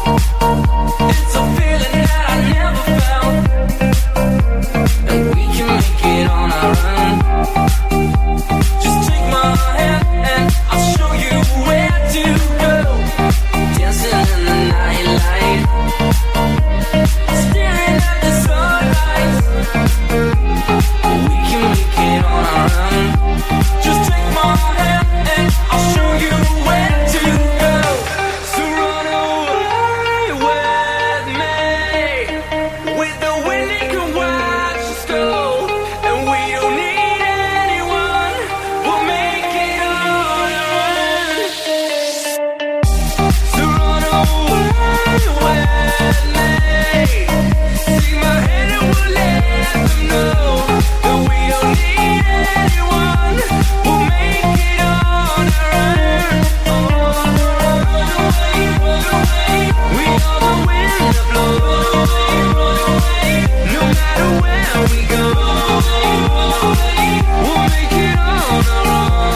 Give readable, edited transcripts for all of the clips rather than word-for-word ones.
It's a feeling that I never felt, and we can make it on our own. Just take my hand and I'll show you where to go. Dancing in the nightlight, staring at the sunrise. We can make it on our own. Just take my hand and I'll show you where to go. So run away with me, with the wind it can watch us go. And we don't need anyone, we'll make it on our own. So run away with me, take my hand and we'll let them know that we don't need anyone, we'll make it on our own. Run away, we are the wind that blows. No matter where we go, we'll make it on our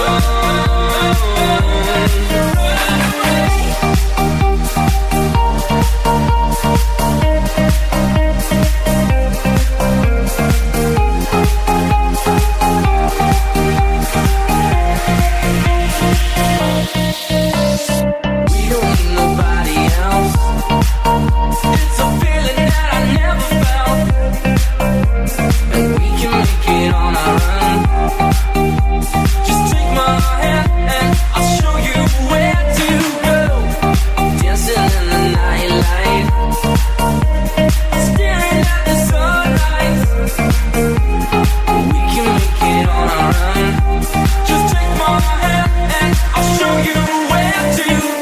We don't need nobody else. It's a feeling that I never felt, and we can make it on our own. Just take my hand and I'll show you where to go. Dancing in the nightlight, staring at the sunrise. We can make it on our own. Just take my hand and I'll show you where to go.